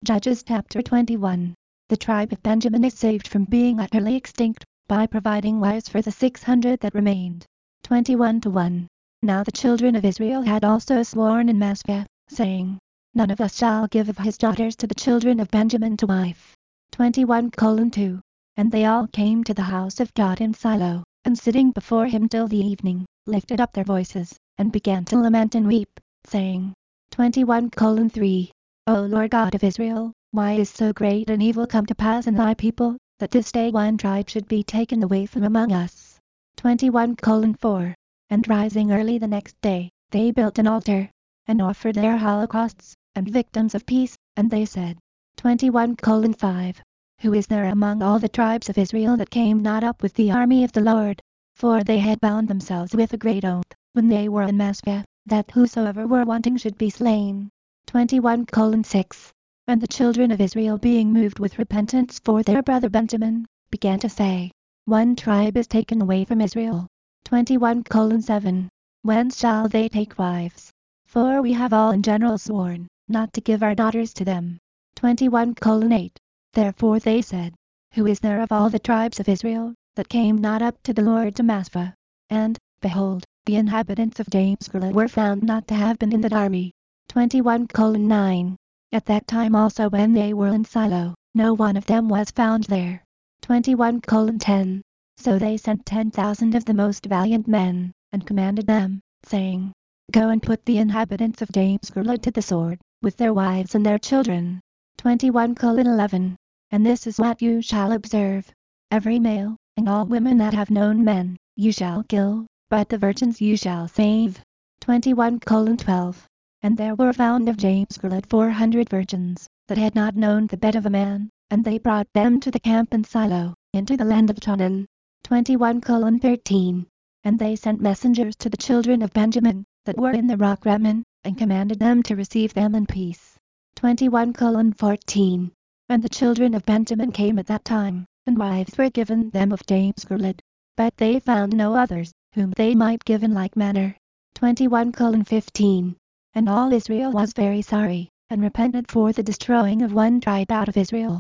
Judges chapter 21. The tribe of Benjamin is saved from being utterly extinct, by providing wives for the 600 that remained. 21:1. Now the children of Israel had also sworn in Massah, saying, None of us shall give of his daughters to the children of Benjamin to wife. 21:2. And they all came to the house of God in Shiloh, and sitting before him till the evening, lifted up their voices, and began to lament and weep, saying, 21:3. O Lord God of Israel, why is so great an evil come to pass in thy people, that this day one tribe should be taken away from among us? 21:4. And rising early the next day, they built an altar, and offered there holocausts, and victims of peace, and they said, 21:5. Who is there among all the tribes of Israel that came not up with the army of the Lord? For they had bound themselves with a great oath, when they were in Massah, that whosoever were wanting should be slain. 21:6. And the children of Israel, being moved with repentance for their brother Benjamin, began to say, One tribe is taken away from Israel. 21:7. Whence shall they take wives? For we have all in general sworn, not to give our daughters to them. 21:8. Therefore they said, Who is there of all the tribes of Israel, that came not up to the Lord to Massah? And, behold, the inhabitants of Jabesh were found not to have been in that army. 21:9. At that time also when they were in Shiloh, no one of them was found there. 21:10. So they sent 10,000 of the most valiant men, and commanded them, saying, Go and put the inhabitants of Jabesh to the sword, with their wives and their children. 21:11. And this is what you shall observe. Every male, and all women that have known men, you shall kill, but the virgins you shall save. 21:12. And there were found of Jabesh 400 virgins, that had not known the bed of a man, and they brought them to the camp in Shiloh, into the land of Canaan. 21:13. And they sent messengers to the children of Benjamin, that were in the rock Rimmon, and commanded them to receive them in peace. 21:14. And the children of Benjamin came at that time, and wives were given them of Jabesh, but they found no others, whom they might give in like manner. 21:15. And all Israel was very sorry, and repented for the destroying of one tribe out of Israel.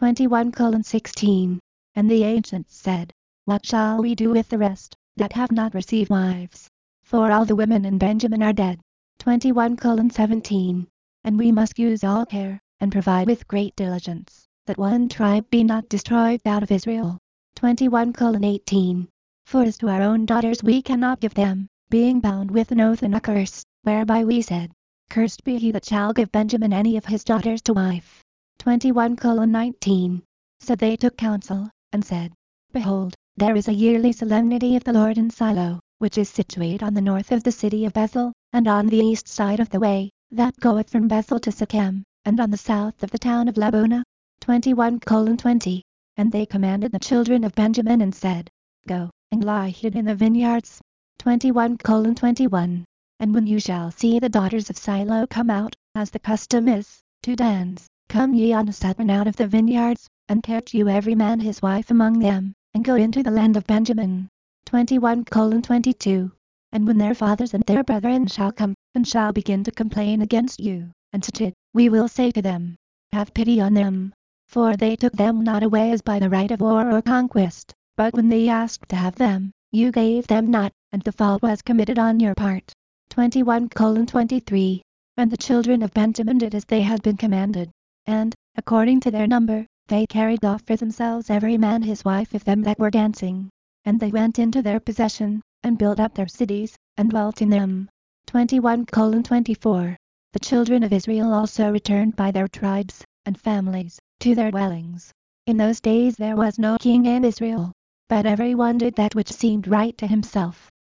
21:16. And the ancients said, What shall we do with the rest, that have not received wives? For all the women in Benjamin are dead. 21:17. And we must use all care, and provide with great diligence, that one tribe be not destroyed out of Israel. 21:18. For as to our own daughters we cannot give them, being bound with an oath and a curse, whereby we said, Cursed be he that shall give Benjamin any of his daughters to wife. 21:19. So they took counsel, and said, Behold, there is a yearly solemnity of the Lord in Shiloh, which is situate on the north of the city of Bethel, and on the east side of the way that goeth from Bethel to Shechem, and on the south of the town of Lebonah. 21:20. And they commanded the children of Benjamin and said, Go, and lie hid in the vineyards. 21:21. And when you shall see the daughters of Shiloh come out, as the custom is, to dance, come ye on a sudden out of the vineyards, and catch you every man his wife among them, and go into the land of Benjamin. 21:22. And when their fathers and their brethren shall come, and shall begin to complain against you, and to chid, we will say to them, Have pity on them. For they took them not away as by the right of war or conquest, but when they asked to have them, you gave them not, and the fault was committed on your part. 21:23. And the children of Benjamin did as they had been commanded, and, according to their number, they carried off for themselves every man his wife of them that were dancing. And they went into their possession, and built up their cities, and dwelt in them. 21:24. The children of Israel also returned by their tribes, and families, to their dwellings. In those days there was no king in Israel, but every one did that which seemed right to himself.